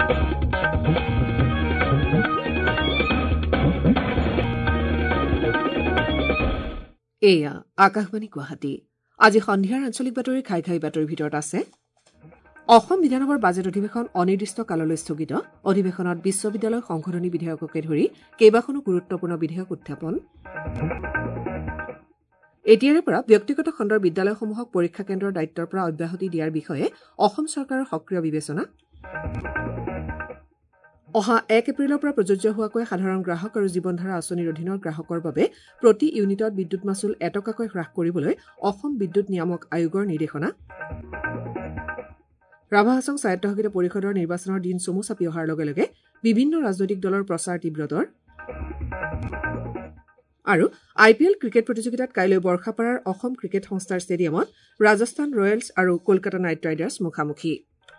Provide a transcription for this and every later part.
এয়া আকাশবাণী গুৱাহাটী। আজি সন্ধিয়াৰ আঞ্চলিক বাতৰি খাই খাই বাতৰিৰ ভিতৰত আছে অসম বিধানসভাৰ বাজেট অধিৱেশন অনিৰ্দিষ্ট কাললৈ স্থগিত, অধিৱেশনত বিশ্ববিদ্যালয় সংশোধনী বিধেয়ককে ধৰি কেইবাখনো গুৰুত্বপূৰ্ণ বিধেয়ক উত্থাপন। এতিয়াৰে পৰা ব্যক্তিগত খণ্ডৰ বিদ্যালয়সমূহক পৰীক্ষা কেন্দ্ৰৰ দায়িত্বৰ পৰা অব্যাহতি দিয়াৰ বিষয়ে অসম চৰকাৰৰ সক্ৰিয় বিবেচনা। অহা ১ এপ্ৰিলৰ পৰা প্ৰযোজ্য হোৱাকৈ সাধাৰণ গ্ৰাহক আৰু জীৱনধাৰা আঁচনিৰ অধীনৰ গ্ৰাহকৰ বাবে প্ৰতি ইউনিটত বিদ্যুৎ মাচুল এটকাকৈ হ্ৰাস কৰিবলৈ অসম বিদ্যুৎ নিয়ামক আয়োগৰ নিৰ্দেশনা। ৰাভা হাছং স্বায়ত্তশাসিত পৰিষদৰ নিৰ্বাচনৰ দিন চমু চাপি অহাৰ লগে লগে বিভিন্ন ৰাজনৈতিক দলৰ প্ৰচাৰ তীব্ৰতৰ। আৰু IPL ক্ৰিকেট প্ৰতিযোগিতাত কাইলৈ বৰ্ষাপাৰাৰ অসম ক্ৰিকেট সংস্থাৰ ষ্টেডিয়ামত ৰাজস্থান ৰয়েলছ আৰু কলকাতা নাইট ৰাইডাৰ্ছ মুখামুখি।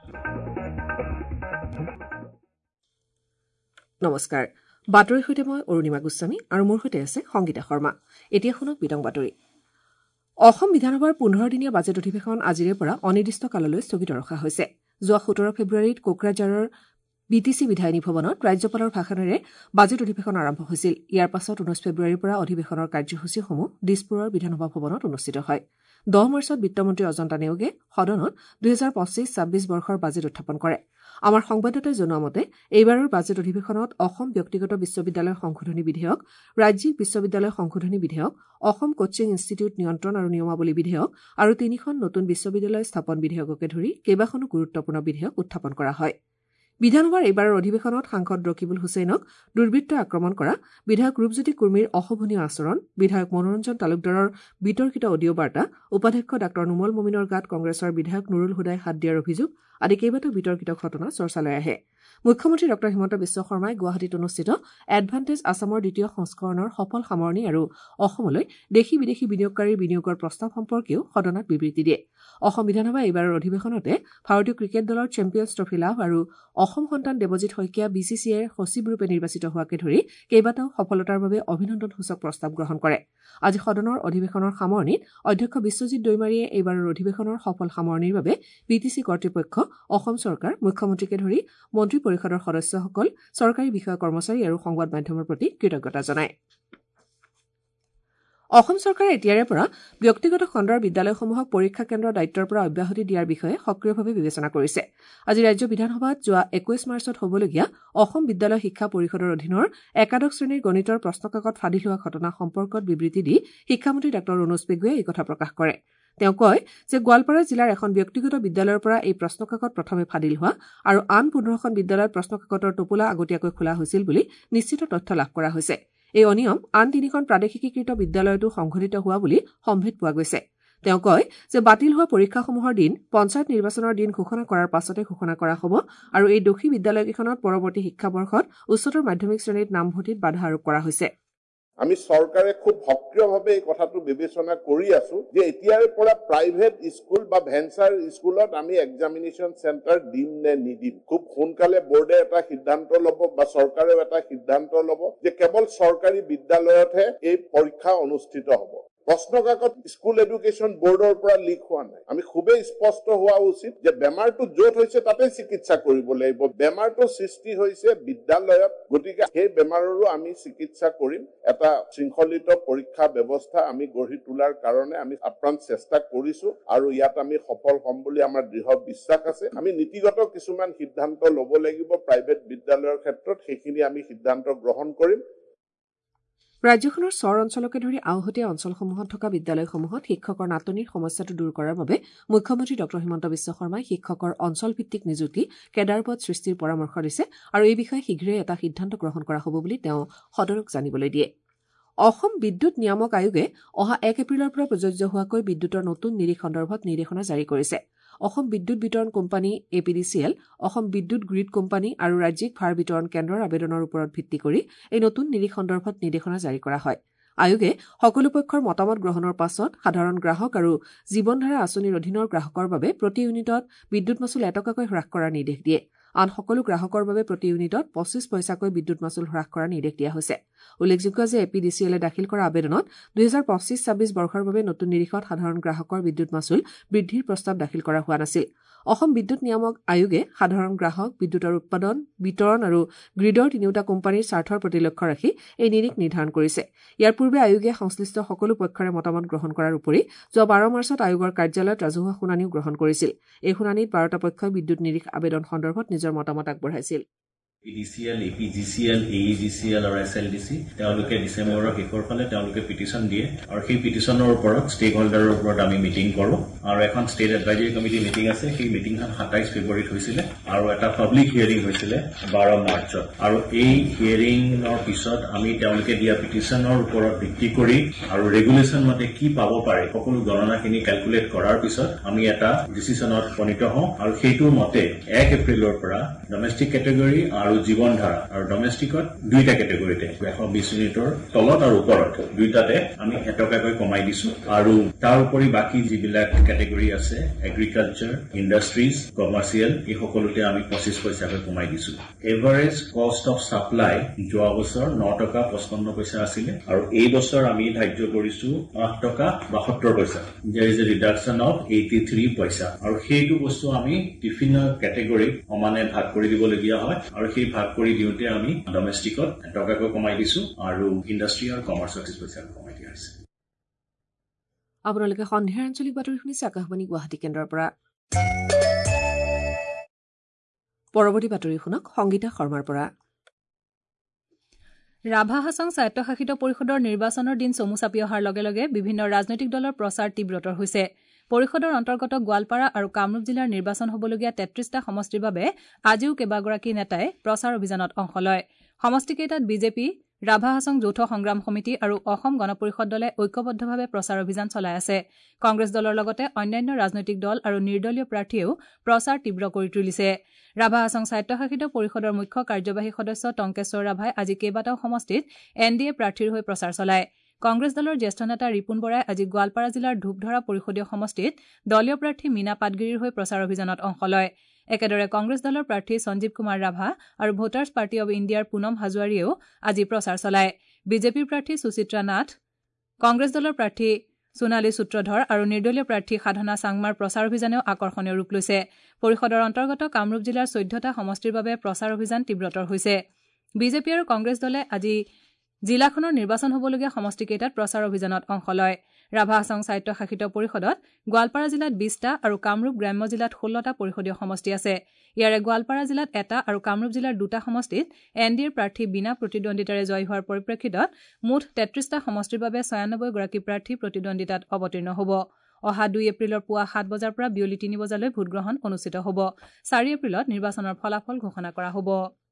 নমস্কাৰ, বাতৰিৰ সৈতে মই অৰুণিমা গোস্বামী আৰু মোৰ সৈতে আছে সংগীতা শৰ্মা। এতিয়া শুনক বিতং বাতৰি। অসম বিধানসভাৰ 15 দিনীয়া বাজেট অধিৱেশন আজিৰে পৰা অনিৰ্দিষ্ট কাললৈ স্থগিত ৰখা হৈছে। যোৱা 17 ফেব্ৰুৱাৰীত কোকৰাঝাৰৰ BTC বিধায়িনী ভৱনত ৰাজ্যপালৰ ভাষণেৰে বাজেট অধিৱেশন আৰম্ভ হৈছিল। ইয়াৰ পাছত 19 ফেব্ৰুৱাৰীৰ পৰা অধিৱেশনৰ কাৰ্যসূচীসমূহ দিছপুৰৰ বিধানসভা ভৱনত অনুষ্ঠিত হয়। 10 মাৰ্চত বিত্তমন্ত্ৰী অজন্তা নেওগে সদনত 2025-26 বৰ্ষৰ বাজেট উত্থাপন কৰে। আমাৰ সংবাদদাতাই জনোৱা মতে এইবাৰৰ বাজেট অধিৱেশনত অসম ব্যক্তিগত বিশ্ববিদ্যালয় সংশোধনী বিধেয়ক, ৰাজ্যিক বিশ্ববিদ্যালয় সংশোধনী বিধেয়ক, অসম কোচিং ইনষ্টিটিউট নিয়ন্ত্ৰণ আৰু নিয়মাৱলী বিধেয়ক আৰু 3খন নতুন বিশ্ববিদ্যালয় স্থাপন বিধেয়ককে ধৰি কেইবাখনো গুৰুত্বপূৰ্ণ বিধেয়ক উত্থাপন কৰা হয়। বিধানসভাৰ এইবাৰৰ অধিৱেশনত সাংসদ ৰকিবুল হুছেইনক দুৰ্বৃত্তই আক্ৰমণ কৰা, বিধায়ক ৰূপজ্যোতি কুৰ্মীৰ অশোভনীয় আচৰণ, বিধায়ক মনোৰঞ্জন তালুকদাৰৰ বিতৰ্কিত অডিঅ' বাৰ্তা, উপাধ্যক্ষ ডাঃ নুমল মমিনৰ গাত কংগ্ৰেছৰ বিধায়ক নুৰুল হুদাই হাত দিয়াৰ অভিযোগ আদি কেইবাটাও বিতৰ্কিত ঘটনা চৰ্চালৈ আহে। মুখ্যমন্ত্ৰী ডঃ হিমন্ত বিশ্ব শৰ্মাই গুৱাহাটীত অনুষ্ঠিত এডভান্টেজ আছামৰ দ্বিতীয় সংস্কৰণৰ সফল সামৰণি আৰু অসমলৈ দেশী বিদেশী বিনিয়োগকাৰীৰ বিনিয়োগৰ প্ৰস্তাৱ সম্পৰ্কেও সদনত বিবৃতি দিয়ে। অসম বিধানসভাই এইবাৰৰ অধিৱেশনতে ভাৰতীয় ক্ৰিকেট দলৰ চেম্পিয়ন্ছ ট্ৰফী লাভ আৰু অসম সন্তান দেৱজিৎ শইকীয়া BCCIৰ সচিবৰূপে নিৰ্বাচিত হোৱাকে ধৰি কেইবাটাও সফলতাৰ বাবে অভিনন্দনসূচক প্ৰস্তাৱ গ্ৰহণ কৰে। আজি সদনৰ অধিৱেশনৰ সামৰণিত অধ্যক্ষ বিশ্বজিৎ দৈমাৰীয়ে এইবাৰৰ অধিৱেশনৰ সফল সামৰণিৰ বাবে BTC কৰ্তৃপক্ষ, অসম চৰকাৰ, মুখ্যমন্ত্ৰীকে ধৰি মন্ত্ৰী পৰিষদৰ সদস্যসকল, চৰকাৰী বিষয়া কৰ্মচাৰী আৰু সংবাদ মাধ্যমৰ প্ৰতি কৃতজ্ঞতা জনায়। অসম চৰকাৰে এতিয়াৰে পৰা ব্যক্তিগত খণ্ডৰ বিদ্যালয়সমূহক পৰীক্ষা কেন্দ্ৰৰ দায়িত্বৰ পৰা অব্যাহতি দিয়াৰ বিষয়ে সক্ৰিয়ভাৱে বিবেচনা কৰিছে। আজি ৰাজ্য বিধানসভাত যোৱা 21 মাৰ্চত হ'বলগীয়া অসম বিদ্যালয় শিক্ষা পৰিষদৰ অধীনৰ একাদশ শ্ৰেণীৰ গণিতৰ প্ৰশ্নকাকত ফাদিল হোৱা ঘটনা সম্পৰ্কত বিবৃতি দি শিক্ষামন্ত্ৰী ডাঃ ৰণোজ পেগুৱে এই কথা প্ৰকাশ কৰে। তেওঁ কয় যে গোৱালপাৰা জিলাৰ এখন ব্যক্তিগত বিদ্যালয়ৰ পৰা এই প্ৰশ্নকাকত প্ৰথমে ফাদিল হোৱা আৰু আন 15খন বিদ্যালয়ত প্ৰশ্নকাকতৰ টোপোলা আগতীয়াকৈ খোলা হৈছিল বুলি নিশ্চিত তথ্য লাভ কৰা হৈছে। এই অনিয়ম আন 3খন প্ৰাদেশিকীকৃত বিদ্যালয়তো সংঘটিত হোৱা বুলি সম্ভেদ পোৱা গৈছে। তেওঁ কয় যে বাতিল হোৱা পৰীক্ষাসমূহৰ দিন পঞ্চায়ত নিৰ্বাচনৰ দিন ঘোষণা কৰাৰ পাছতে ঘোষণা কৰা হ'ব আৰু এই দোষী বিদ্যালয়কেইখনত পৰৱৰ্তী শিক্ষাবৰ্ষত উচ্চতৰ মাধ্যমিক শ্ৰেণীত নামভৰ্তিত বাধা আৰোপ কৰা হৈছে। আমি চৰকাৰে খুব সক্ৰিয়ভাৱে এই কথাটো বিবেচনা কৰি আছো যে এতিয়াৰ পৰা প্ৰাইভেট স্কুল বা ভেঞ্চাৰ স্কুলত আমি এক্সামিনেশ্যন চেণ্টাৰ দিম নে নিদিম। খুব সোনকালে বোৰ্ডে এটা সিদ্ধান্ত ল'ব বা চৰকাৰেও এটা সিদ্ধান্ত ল'ব যে কেৱল চৰকাৰী বিদ্যালয়তহে এই পৰীক্ষা অনুষ্ঠিত হ'ব। প্ৰশ্নকাকত স্কুল এডুকেশ্যন বোৰ্ডৰ পৰা লিক হোৱা নাই। আমি খুবেই স্পষ্ট হোৱা উচিত যে বেমাৰটো য'ত হৈছে তাতে চিকিৎসা কৰিব লাগিব। বেমাৰটো সৃষ্টি হৈছে বিদ্যালয়ত, গতিকে সেই বেমাৰৰো আমি চিকিৎসা কৰিম। এটা শৃংখলিত পৰীক্ষা ব্যৱস্থা আমি গঢ়ি তোলাৰ কাৰণে আমি আপ্ৰাণ চেষ্টা কৰিছো আৰু ইয়াত আমি সফল হ'ম বুলি আমাৰ দৃঢ় বিশ্বাস আছে। আমি নীতিগত কিছুমান সিদ্ধান্ত ল'ব লাগিব প্ৰাইভেট বিদ্যালয়ৰ ক্ষেত্ৰত, সেইখিনি আমি সিদ্ধান্ত গ্ৰহণ কৰিম। ৰাজ্যখনৰ চৰ অঞ্চলকে ধৰি আওহতীয়া অঞ্চলসমূহত থকা বিদ্যালয়সমূহত শিক্ষকৰ নাটনিৰ সমস্যাটো দূৰ কৰাৰ বাবে মুখ্যমন্ত্ৰী ডঃ হিমন্ত বিশ্ব শৰ্মাই শিক্ষকৰ অঞ্চলভিত্তিক নিযুক্তি কেডাৰপদ সৃষ্টিৰ পৰামৰ্শ দিছে আৰু এই বিষয়ে শীঘ্ৰেই এটা সিদ্ধান্ত গ্ৰহণ কৰা হ'ব বুলি তেওঁ সদনক জানিবলৈ দিয়ে। অসম বিদ্যুৎ নিয়ামক আয়োগে অহা 1 এপ্ৰিলৰ পৰা প্ৰযোজ্য হোৱাকৈ বিদ্যুতৰ নতুন নিৰীখ সন্দৰ্ভত নিৰ্দেশনা জাৰি কৰিছে। অসম বিদ্যুৎ বিতৰণ কোম্পানী APDCL, অসম বিদ্যুৎ গ্ৰীড কোম্পানী আৰু ৰাজ্যিক ভাৰ বিতৰণ কেন্দ্ৰৰ আবেদনৰ ওপৰত ভিত্তি কৰি এই নতুন নিৰীখ সন্দৰ্ভত নিৰ্দেশনা জাৰি কৰা হয়। আয়োগে সকলো পক্ষৰ মতামত গ্ৰহণৰ পাছত সাধাৰণ গ্ৰাহক আৰু জীৱনধাৰা আঁচনিৰ অধীনৰ গ্ৰাহকৰ বাবে প্ৰতি ইউনিটত বিদ্যুৎ মাচুল এটকাকৈ হ্ৰাস কৰাৰ নিৰ্দেশ দিয়ে। আন সকলো গ্ৰাহকৰ বাবে প্ৰতি ইউনিটত 25 পইচাকৈ বিদ্যুৎ মাচুল হ্ৰাস কৰাৰ নিৰ্দেশ দিয়া হৈছে। উল্লেখযোগ্য যে APDCLে দাখিল কৰা আবেদনত 2025-26 বৰ্ষৰ বাবে নতুন নিৰীখত সাধাৰণ গ্ৰাহকৰ বিদ্যুৎ মাচুল বৃদ্ধিৰ প্ৰস্তাৱ দাখিল কৰা হোৱা নাছিল। অসম বিদ্যুৎ নিয়ামক আয়োগে সাধাৰণ গ্ৰাহক বিদ্যুতৰ উৎপাদন বিতৰণ আৰু গ্ৰীডৰ তিনিওটা কোম্পানীৰ স্বাৰ্থৰ প্ৰতি লক্ষ্য ৰাখি এই নিৰিখ নিৰ্ধাৰণ কৰিছে ইয়াৰ পূৰ্বে আয়োগে সংশ্লিষ্ট সকলো পক্ষৰে মতামত গ্ৰহণ কৰাৰ উপৰি যোৱা 12 মাৰ্চত আয়োগৰ কাৰ্যালয়ত ৰাজহুৱা শুনানিও গ্ৰহণ কৰিছিল এই শুনানিত 12টা পক্ষই বিদ্যুৎ নিৰিখ আবেদন সন্দৰ্ভত নিজৰ মতামত আগবঢ়াইছিল EDCL, APGCL, AEGCL আৰু SLDC তেওঁলোকে ডিসেম্বৰৰ শেষৰ ফালে তেওঁলোকে পিটিশন দিয়ে আৰু সেই পিটিশনৰ ওপৰত ষ্টেক হোল্ডাৰৰ ওপৰত আমি মিটিং কৰো আৰু এখন ষ্টেট এডভাইজৰী কমিটি মিটিং আছে সেই মিটিংখন 27 ফেব্ৰুৱাৰীত হৈছিল আৰু এটা পাব্লিক হিয়াৰিং হৈছিল 12 মাৰ্চত আৰু এই হিয়াৰিংৰ পিছত আমি তেওঁলোকে দিয়া পিটিশনৰ ওপৰত ভিত্তি কৰি আৰু ৰেগুলেশন মতে কি পাব পাৰে সকলো গণনাখিনি ক্যালকুলেট কৰাৰ পিছত আমি এটা ডিসিশনত উপনীত হওঁ আৰু সেইটোৰ মতে 1 এপ্ৰিলৰ পৰা ডমেষ্টিক কেটেগৰী আৰু জীৱন ধাৰা আৰু ডমেষ্টিকত দুইটা কেটেগৰীতে 120 ইউনিটৰ তলত আৰু ওপৰত দুইটাতে আমি এটকাকৈ কমাই দিছো আৰু তাৰ উপৰি বাকি যিবিলাক কেটেগৰী আছে এগ্ৰিকালচাৰ ইণ্ডাষ্ট্ৰিজ কমাৰ্চিয়েল এই সকলোতে আমি 25 পইচাকৈ কমাই দিছো এভাৰেজ কষ্ট অফ সাপ্লাই যোৱা বছৰ 9 টকা 55 পইচা আছিল আৰু এই বছৰ আমি ধাৰ্য কৰিছো 8 টকা 72 পইচা there is a reduction of 83 পইচা আৰু সেইটো বস্তু আমি বিভিন্ন কেটেগৰীত সমানে ভাগ কৰি দিবলগীয়া হয় আৰু সেই ভাগ কৰি দিওঁতে আমি ডমেষ্টিকত টকাকৈ কমাই দিছো আৰু ইণ্ডাষ্ট্ৰি আৰু কমাৰ্চত 20 পইচা কমাই দিয়া হৈছে আপোনালোকে সন্ধিয়াৰ আঞ্চলিক বাতৰি শুনিছে আকাশবাণী গুৱাহাটী কেন্দ্ৰৰ পৰা পৰৱৰ্তী বাতৰি শুনক সংগীতা শৰ্মাৰ পৰা ৰাভা হাছং স্বায়ত্তশাসিত পৰিষদৰ নিৰ্বাচনৰ দিন চমু চাপি অহাৰ লগে লগে বিভিন্ন ৰাজনৈতিক দলৰ প্ৰচাৰ তীব্ৰতৰ হৈছে পৰিষদৰ অন্তৰ্গত গোৱালপাৰা আৰু কামৰূপ জিলাৰ নিৰ্বাচন হ'বলগীয়া 33টা সমষ্টিৰ বাবে আজিও কেইবাগৰাকী নেতাই প্ৰচাৰ অভিযানত অংশ লয় সমষ্টিকেইটাত বিজেপি ৰাভা হাছং যৌথ সংগ্ৰাম সমিতি আৰু অসম গণ পৰিষদ দলে ঐক্যবদ্ধভাৱে প্ৰচাৰ অভিযান চলাই আছে কংগ্ৰেছ দলৰ লগতে অন্যান্য ৰাজনৈতিক দল আৰু নিৰ্দলীয় প্ৰাৰ্থীয়েও প্ৰচাৰ তীব্ৰ কৰি তুলিছে ৰাভা হাছং স্বায়ত্তশাসিত পৰিষদৰ মুখ্য কাৰ্যবাহী সদস্য টংকেশ্বৰ ৰাভাই আজি কেইবাটাও সমষ্টিত এনডিএ প্ৰাৰ্থীৰ হৈ প্ৰচাৰ চলায় কংগ্ৰেছ দলৰ জ্যেষ্ঠ নেতা ৰিপুণ বৰাই আজি গোৱালপাৰা জিলাৰ ধূপধৰা পৰিষদীয় সমষ্টিত দলীয় প্ৰাৰ্থী মীনা পাটগিৰিৰ হৈ প্ৰচাৰ অভিযানত অংশ লয় একেদৰে কংগ্ৰেছ দলৰ প্ৰাৰ্থী সঞ্জীৱ কুমাৰ ৰাভা আৰু ভোটাৰ্ছ পাৰ্টি অৱ ইণ্ডিয়াৰ পুনম হাজোৱাৰীয়েও আজি প্ৰচাৰ চলায় বিজেপিৰ প্ৰাৰ্থী সুচিত্ৰা নাথ কংগ্ৰেছ দলৰ প্ৰাৰ্থী সোণালী সূত্ৰধৰ আৰু নিৰ্দলীয় প্ৰাৰ্থী সাধনা চাংমাৰ প্ৰচাৰ অভিযানেও আকৰ্ষণীয় ৰূপ লৈছে পৰিষদৰ অন্তৰ্গত কামৰূপ জিলাৰ 14টা সমষ্টিৰ বাবে প্ৰচাৰ অভিযান তীব্ৰতৰ হৈছে বিজেপি আৰু কংগ্ৰেছ দলে আজি জিলাখনৰ নিৰ্বাচন হ'বলগীয়া সমষ্টিকেইটাত প্ৰচাৰ অভিযানত অংশ লয় ৰাভা হাছং স্বায়ত্তশাসিত পৰিষদত গোৱালপাৰা জিলাত 20টা আৰু কামৰূপ গ্ৰাম্য জিলাত 16টা পৰিষদীয় সমষ্টি আছে ইয়াৰে গোৱালপাৰা জিলাত এটা আৰু কামৰূপ জিলাৰ 2টা সমষ্টিত এনডিএৰ প্ৰাৰ্থী বিনা প্ৰতিদ্বন্দ্বিতাৰে জয়ী হোৱাৰ পৰিপ্ৰেক্ষিতত মুঠ 33টা সমষ্টিৰ বাবে 96 গৰাকী প্ৰাৰ্থী প্ৰতিদ্বন্দ্বিতাত অৱতীৰ্ণ হ'ব অহা 2 এপ্ৰিলৰ পুৱা 7 বজাৰ পৰা বিয়লি 3 বজালৈ ভোটগ্ৰহণ অনুষ্ঠিত হ'ব 4 এপ্ৰিলত নিৰ্বাচনৰ ফলাফল ঘোষণা কৰা হ'ব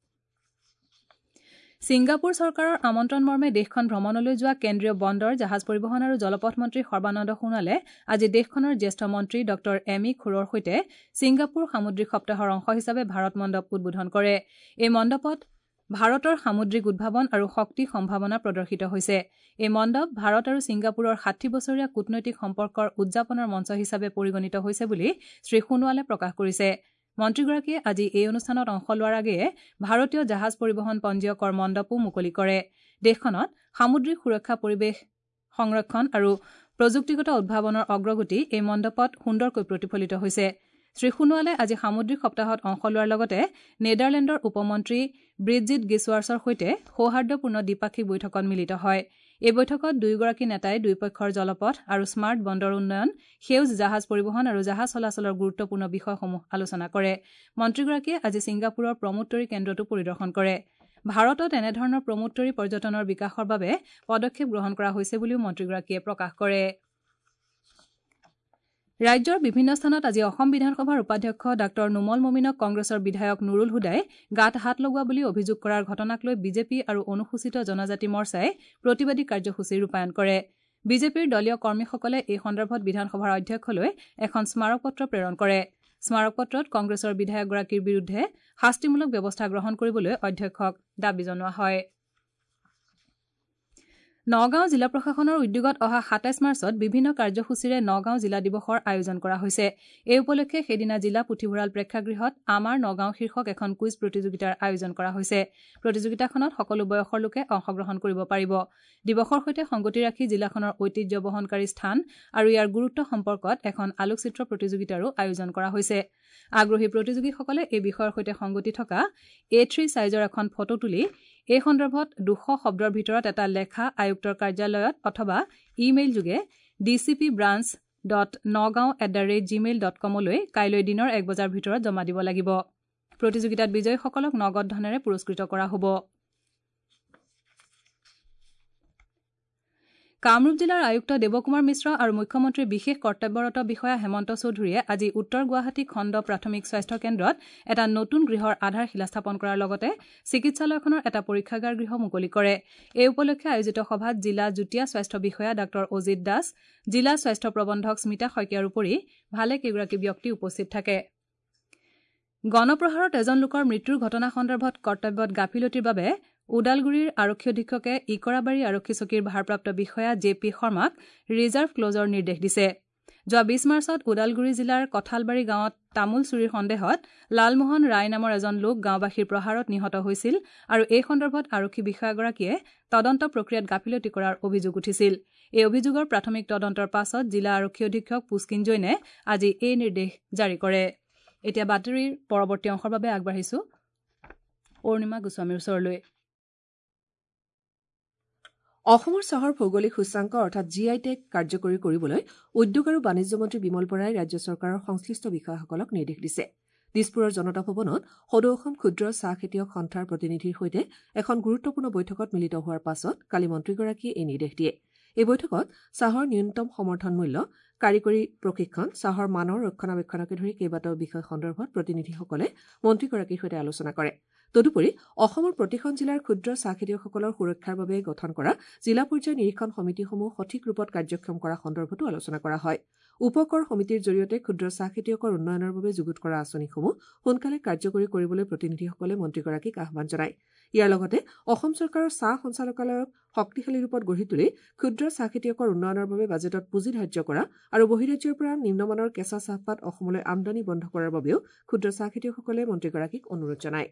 ছিংগাপুৰ চৰকাৰৰ আমন্ত্ৰণ মৰ্মে দেশখন ভ্ৰমণলৈ যোৱা কেন্দ্ৰীয় বন্দৰ জাহাজ পৰিবহণ আৰু জলপথ মন্ত্ৰী সৰ্বানন্দ সোণোৱালে আজি দেশখনৰ জ্যেষ্ঠ মন্ত্ৰী ডক্টৰ এমি খুৰৰ সৈতে ছিংগাপুৰ সামুদ্ৰিক সপ্তাহৰ অংশ হিচাপে ভাৰত মণ্ডপ উদ্বোধন কৰে এই মণ্ডপত ভাৰতৰ সামুদ্ৰিক উদ্ভাৱন আৰু শক্তি সম্ভাৱনা প্ৰদৰ্শিত হৈছে এই মণ্ডপ ভাৰত আৰু ছিংগাপুৰৰ 60 বছৰীয়া কূটনৈতিক সম্পৰ্কৰ উদযাপনৰ মঞ্চ হিচাপে পৰিগণিত হৈছে বুলি শ্ৰী সোণোৱালে প্ৰকাশ কৰিছে মন্ত্ৰীগৰাকীয়ে আজি এই অনুষ্ঠানত অংশ লোৱাৰ আগেয়ে ভাৰতীয় জাহাজ পৰিবহণ পঞ্জীয়কৰ মণ্ডপো মুকলি কৰে দেশখনত সামুদ্ৰিক সুৰক্ষা পৰিৱেশ সংৰক্ষণ আৰু প্ৰযুক্তিগত উদ্ভাৱনৰ অগ্ৰগতি এই মণ্ডপত সুন্দৰকৈ প্ৰতিফলিত হৈছে শ্ৰী সোণোৱালে আজি সামুদ্ৰিক সপ্তাহত অংশ লোৱাৰ লগতে নেদাৰলেণ্ডৰ উপমন্ত্ৰী ব্ৰিজিট গিছৱাৰ্ছৰ সৈতে সৌহাৰ্দ্যপূৰ্ণ দ্বিপাক্ষিক বৈঠকত মিলিত হয় এই বৈঠকত দুয়োগৰাকী নেতাই দুয়োপক্ষৰ জলপথ আৰু স্মাৰ্ট বন্দৰ উন্নয়ন সেউজ জাহাজ পৰিবহণ আৰু জাহাজ চলাচলৰ গুৰুত্বপূৰ্ণ বিষয়সমূহ আলোচনা কৰে মন্ত্ৰীগৰাকীয়ে আজি ছিংগাপুৰৰ প্ৰমোটৰী কেন্দ্ৰটো পৰিদৰ্শন কৰে ভাৰতত এনেধৰণৰ প্ৰমোটৰী পৰ্যটনৰ বিকাশৰ বাবে পদক্ষেপ গ্ৰহণ কৰা হৈছে বুলিও মন্ত্ৰীগৰাকীয়ে প্ৰকাশ কৰে ৰাজ্যৰ বিভিন্ন স্থানত আজি অসম বিধানসভাৰ উপাধ্যক্ষ ডাক্তৰ নুমল মমিনক কংগ্ৰেছৰ বিধায়ক নুৰুল হুদাই গাত হাত লগোৱা বুলি অভিযোগ কৰাৰ ঘটনাক লৈ বিজেপি আৰু অনুসূচিত জনজাতি মৰ্চাই প্ৰতিবাদী কাৰ্যসূচী ৰূপায়ণ কৰে বিজেপিৰ দলীয় কৰ্মীসকলে এই সন্দৰ্ভত বিধানসভাৰ অধ্যক্ষলৈ এখন স্মাৰকপত্ৰ প্ৰেৰণ কৰে স্মাৰকপত্ৰত কংগ্ৰেছৰ বিধায়কগৰাকীৰ বিৰুদ্ধে শাস্তিমূলক ব্যৱস্থা গ্ৰহণ কৰিবলৈ অধ্যক্ষক দাবী জনোৱা হয় নগাঁও জিলা প্ৰশাসনৰ উদ্যোগত অহা ২৭ মাৰ্চত বিভিন্ন কাৰ্যসূচীৰে নগাঁও জিলা দিৱসৰ আয়োজন কৰা হৈছে। এই উপলক্ষে সেইদিনা জিলা পুথিভঁৰাল প্ৰেক্ষাগৃহত আমাৰ নগাঁও শীৰ্ষক এখন কুইজ প্ৰতিযোগিতাৰ আয়োজন কৰা হৈছে। প্ৰতিযোগিতাখনত সকলো বয়সৰ লোকে অংশগ্ৰহণ কৰিব পাৰিব। দিৱসৰ সৈতে সংগতি ৰাখি জিলাখনৰ ঐতিহ্য বহনকাৰী স্থান আৰু ইয়াৰ গুৰুত্ব সম্পৰ্কত এখন আলোকচিত্ৰ প্ৰতিযোগিতাৰো আয়োজন কৰা হৈছে। আগ্ৰহী প্ৰতিযোগীসকলে এই বিষয়ৰ সৈতে সংগতি থকা A3 ছাইজৰ এখন ফটো তুলি এই সন্দৰ্ভত ২০০ শব্দৰ ভিতৰত এটা লেখা আয়ুক্তৰ কাৰ্যালয়ত অথবা ইমেইল যোগে dcpbranch.nagaon@gmail.com কাইলৈ দিনৰ ১ বজাৰ ভিতৰত জমা দিব লাগিব। প্ৰতিযোগিতাত বিজয়ীসকলক নগদ ধনেৰে পুৰস্কৃত কৰা হ'ব। কামৰূপ জিলাৰ আয়ুক্ত দেৱকুমাৰ মিশ্ৰ আৰু মুখ্যমন্ত্ৰীৰ বিশেষ কৰ্তব্যৰত বিষয়া হেমন্ত চৌধুৰীয়ে আজি উত্তৰ গুৱাহাটী খণ্ড প্ৰাথমিক স্বাস্থ্য কেন্দ্ৰত এটা নতুন গৃহৰ আধাৰশিলা স্থাপন কৰাৰ লগতে চিকিৎসালয়খনৰ এটা পৰীক্ষাগাৰ গৃহ মুকলি কৰে। এই উপলক্ষে আয়োজিত সভাত জিলা যুটীয়া স্বাস্থ্য বিষয়া ডাঃ অজিত দাস, জিলা স্বাস্থ্য প্ৰবন্ধক স্মিতা শইকীয়াৰ উপৰি ভালেকেইগৰাকী ব্যক্তি উপস্থিত থাকে। গণপ্ৰহাৰত এজন লোকৰ মৃত্যুৰ ঘটনা সন্দৰ্ভত কৰ্তব্যত গাফিলতিৰ বাবে ওদালগুৰিৰ আৰক্ষী অধীক্ষকে ইকৰাবাৰী আৰক্ষী চকীৰ ভাৰপ্ৰাপ্ত বিষয়া JP শৰ্মাক ৰিজাৰ্ভ ক্লজৰ নিৰ্দেশ দিছে। যোৱা ২০ মাৰ্চত ওদালগুৰি জিলাৰ কঠালবাৰী গাঁৱত তামোল চুৰিৰ সন্দেহত লালমোহন ৰায় নামৰ এজন লোক গাঁওবাসীৰ প্ৰহাৰত নিহত হৈছিল আৰু এই সন্দৰ্ভত আৰক্ষী বিষয়াগৰাকীয়ে তদন্ত প্ৰক্ৰিয়াত গাফিলতি কৰাৰ অভিযোগ উঠিছিল। এই অভিযোগৰ প্ৰাথমিক তদন্তৰ পাছত জিলা আৰক্ষী অধীক্ষক পুষ্কিন জৈনে আজি এই নিৰ্দেশ জাৰি কৰে। এতিয়া বাতৰিৰ পৰৱৰ্তী অংশৰ বাবে আগবাঢ়িছো অৰুণিমা গোস্বামীৰ ওচৰলৈ। অসমৰ চহৰ ভৌগোলিক সূচাংক অৰ্থাৎ GI টেগ কাৰ্যকৰী কৰিবলৈ উদ্যোগ আৰু বাণিজ্য মন্ত্ৰী বিমল বৰাই ৰাজ্য চৰকাৰৰ সংশ্লিষ্ট বিষয়াসকলক নিৰ্দেশ দিছে। দিছপুৰৰ জনতা ভৱনত সদৌ অসম ক্ষুদ্ৰ চাহ খেতিয়ক সন্থাৰ প্ৰতিনিধিৰ সৈতে এখন গুৰুত্বপূৰ্ণ বৈঠকত মিলিত হোৱাৰ পাছত কালি মন্ত্ৰীগৰাকীয়ে এই নিৰ্দেশ দিয়ে। এই বৈঠকত চাহৰ ন্যূনতম সমৰ্থন মূল্য, কাৰিকৰী প্ৰশিক্ষণ, চাহৰ মানৰ ৰক্ষণাবেক্ষণকে ধৰি কেইবাটাও বিষয় সন্দৰ্ভত প্ৰতিনিধিসকলে মন্ত্ৰীগৰাকীৰ সৈতে আলোচনা কৰে। তদুপৰি অসমৰ প্ৰতিখন জিলাৰ ক্ষুদ্ৰ চাহ খেতিয়কসকলৰ সুৰক্ষাৰ বাবে গঠন কৰা জিলা পৰ্যায়ৰ নিৰীক্ষণ সমিতিসমূহ সঠিক ৰূপত কাৰ্যক্ষম কৰা সন্দৰ্ভতো আলোচনা কৰা হয়। উপকৰ সমিতিৰ জৰিয়তে ক্ষুদ্ৰ চাহ খেতিয়কৰ উন্নয়নৰ বাবে যুগুত কৰা আঁচনিসমূহ সোনকালে কাৰ্যকৰী কৰিবলৈ প্ৰতিনিধিসকলে মন্ত্ৰীগৰাকীক আহ্বান জনায়। ইয়াৰ লগতে অসম চৰকাৰৰ চাহ সঞ্চালকালয়ক শক্তিশালী ৰূপত গঢ়ি তুলি ক্ষুদ্ৰ চাহ খেতিয়কৰ উন্নয়নৰ বাবে বাজেটত পুঁজি ধাৰ্য কৰা আৰু বহিৰাজ্যৰ পৰা নিম্নমানৰ কেঁচা চাহপাত অসমলৈ আমদানি বন্ধ কৰাৰ বাবেও ক্ষুদ্ৰ চাহ খেতিয়কসকলে মন্ত্ৰীগৰাকীক অনুৰোধ জনায়।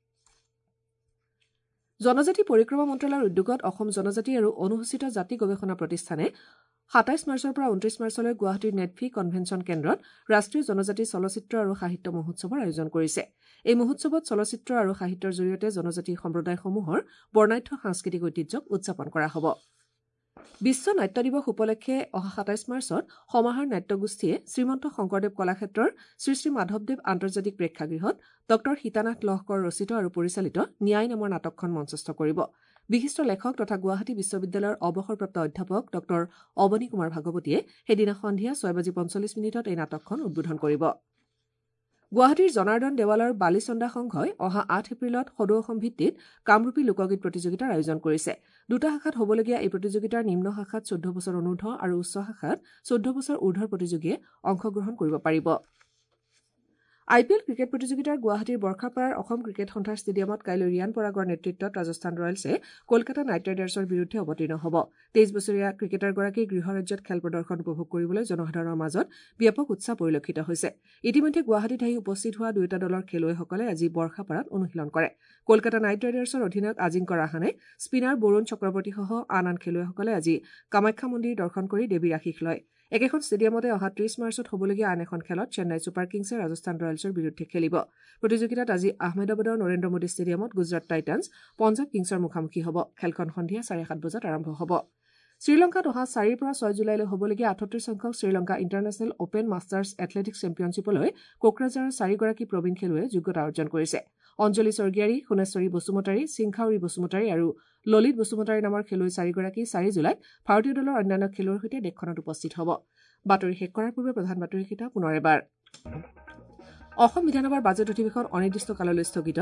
জনজাতি পৰিক্ৰমা মন্ত্ৰালয়ৰ উদ্যোগত অসম জনজাতি আৰু অনুসূচিত জাতি গৱেষণা প্ৰতিষ্ঠানে ২৭ মাৰ্চৰ পৰা ২৯ মাৰ্চলৈ গুৱাহাটীৰ নেটফি কনভেনশ্যন কেন্দ্ৰত ৰাষ্ট্ৰীয় জনজাতি চলচ্চিত্ৰ আৰু সাহিত্য মহোৎসৱৰ আয়োজন কৰিছে। এই মহোৎসৱত চলচ্চিত্ৰ আৰু সাহিত্যৰ জৰিয়তে জনজাতি সম্প্ৰদায়সমূহৰ বৰ্ণাঢ্য সাংস্কৃতিক ঐতিহ্যক উদযাপন কৰা হ'ব। বিশ্ব নাট্য দিৱস উপলক্ষে অহা ২৭ মাৰ্চত সমাহাৰ নাট্যগোষ্ঠীয়ে শ্ৰীমন্ত শংকৰদেৱ কলাক্ষেত্ৰৰ শ্ৰী মাধৱদেৱ আন্তৰ্জাতিক প্ৰেক্ষাগৃহত ডঃ সীতানাথ লহকৰ ৰচিত আৰু পৰিচালিত ন্যায় নামৰ নাটকখন মঞ্চস্থ কৰিব। বিশিষ্ট লেখক তথা গুৱাহাটী বিশ্ববিদ্যালয়ৰ অৱসৰপ্ৰাপ্ত অধ্যাপক ডঃ অৱনী কুমাৰ ভাগৱতীয়ে সেইদিনা সন্ধিয়া ৬:৪৫ এই নাটকখন উদ্বোধন কৰিব। গুৱাহাটীৰ জনাৰ্দন দেৱালৰ বালিচন্দা সংঘই অহা ৮ এপ্ৰিলত সদৌ অসম ভিত্তিত কামৰূপী লোকগীত প্ৰতিযোগিতাৰ আয়োজন কৰিছে। দুটা শাখাত হ'বলগীয়া এই প্ৰতিযোগিতাৰ নিম্ন শাখাত ১৪ বছৰ অনূৰ্ধ্ব আৰু উচ্চ শাখাত ১৪ বছৰ ঊৰ্ধৰ প্ৰতিযোগীয়ে অংশগ্ৰহণ কৰিব পাৰিব। IPL ক্ৰিকেট প্ৰতিযোগিতাৰ গুৱাহাটীৰ বৰ্ষাপাৰাৰ অসম ক্ৰিকেট সন্থাৰ ষ্টেডিয়ামত কাইলৈ ৰিয়ান পৰাগৰ নেতৃত্বত ৰাজস্থান ৰয়েলছে কলকাতা নাইট ৰাইডাৰ্ছৰ বিৰুদ্ধে অৱতীৰ্ণ হ'ব। ২৩ বছৰীয়া ক্ৰিকেটাৰগৰাকীৰ গৃহৰাজ্যত খেল প্ৰদৰ্শন উপভোগ কৰিবলৈ জনসাধাৰণৰ মাজত ব্যাপক উৎসাহ পৰিলক্ষিত হৈছে। ইতিমধ্যে গুৱাহাটীত আহি উপস্থিত হোৱা দুয়োটা দলৰ খেলুৱৈসকলে আজি বৰ্ষাপাৰাত অনুশীলন কৰে। কলকাতা নাইট ৰাইডাৰ্ছৰ অধিনায়ক আজিংক্য ৰাহানে, স্পিনাৰ বৰুণ চক্ৰৱৰ্তীসহ আন খেলুৱৈসকলে আজি কামাখ্যা মন্দিৰ দৰ্শন কৰি দেৱীৰ আশীষ লয়। একেখন ষ্টেডিয়ামতে অহা ৩০ মাৰ্চত হ'বলগীয়া আন এখন খেলত চেন্নাই ছুপাৰ কিংছে ৰাজস্থান ৰয়েলছৰ বিৰুদ্ধে খেলিব। প্ৰতিযোগিতাত আজি আহমেদাবাদৰ নৰেন্দ্ৰ মোদী ষ্টেডিয়ামত গুজৰাট টাইটান্ছ পঞ্জাৱ কিংছৰ মুখামুখি হ'ব। খেলখন সন্ধিয়া 7:30 বজাত আৰম্ভ হ'ব। শ্ৰীলংকাত অহা 4 পৰা 6 জুলাইলৈ হ'বলগীয়া 38 সংখ্যক Sri Lanka international open masters athletics চেম্পিয়নশ্বিপলৈ কোকৰাঝাৰৰ 4গৰাকী প্ৰবীণ খেলুৱৈয়ে যোগ্যতা অৰ্জন কৰিছে। অঞ্জলি স্বৰ্গীয়াৰী, সোণেশ্বৰী বসুমতাৰী, সিংখাউৰী বসুমতাৰী আৰু ললিত বসুমতাৰী নামৰ খেলুৱৈ 4গৰাকী 4 জুলাইত ভাৰতীয় দলৰ অন্যান্য খেলুৱৈৰ সৈতে দেশখনত উপস্থিত হ'ব। বাতৰি শেষ কৰাৰ পূৰ্বে প্ৰধান বাতৰিকেইটা পুনৰ এবাৰ। অসম বিধানসভাৰ বাজেট অধিৱেশন অনিৰ্দিষ্টকাললৈ স্থগিত।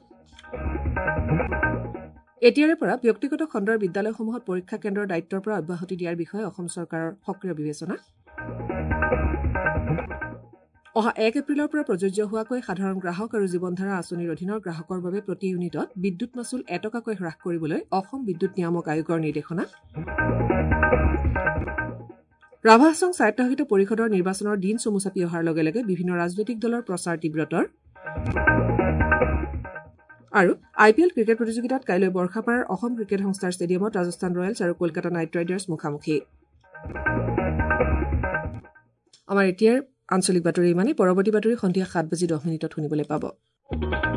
এতিয়াৰে পৰা ব্যক্তিগত খণ্ডৰ বিদ্যালয়সমূহত পৰীক্ষা কেন্দ্ৰৰ দায়িত্বৰ পৰা অব্যাহতি দিয়াৰ বিষয়ে অসম চৰকাৰৰ সক্ৰিয় বিবেচনা। অহা 1 এপ্ৰিলৰ পৰা প্ৰযোজ্য হোৱাকৈ সাধাৰণ গ্ৰাহক আৰু জীৱনধাৰা আঁচনিৰ অধীনৰ গ্ৰাহকৰ বাবে প্ৰতি ইউনিটত বিদ্যুৎ মাচুল 1 টকাকৈ হ্ৰাস কৰিবলৈ অসম বিদ্যুৎ নিয়ামক আয়োগৰ নিৰ্দেশনা। ৰাভা হাছং স্বায়ত্তশাসিত পৰিষদৰ নিৰ্বাচনৰ দিন চমু চাপি অহাৰ লগে লগে বিভিন্ন ৰাজনৈতিক দলৰ প্ৰচাৰ তীব্ৰতৰ। আৰু IPL ক্ৰিকেট প্ৰতিযোগিতাত কাইলৈ বৰ্ষাপাৰাৰ অসম ক্ৰিকেট সংস্থাৰ ষ্টেডিয়ামত ৰাজস্থান ৰয়েলছ আৰু কলকাতা নাইট ৰাইডাৰ্ছ মুখামুখি। আমাৰ এতিয়াৰ আঞ্চলিক বাতৰি ইমানেই। পৰৱৰ্তী বাতৰি সন্ধিয়া 7:10 শুনিবলৈ পাব।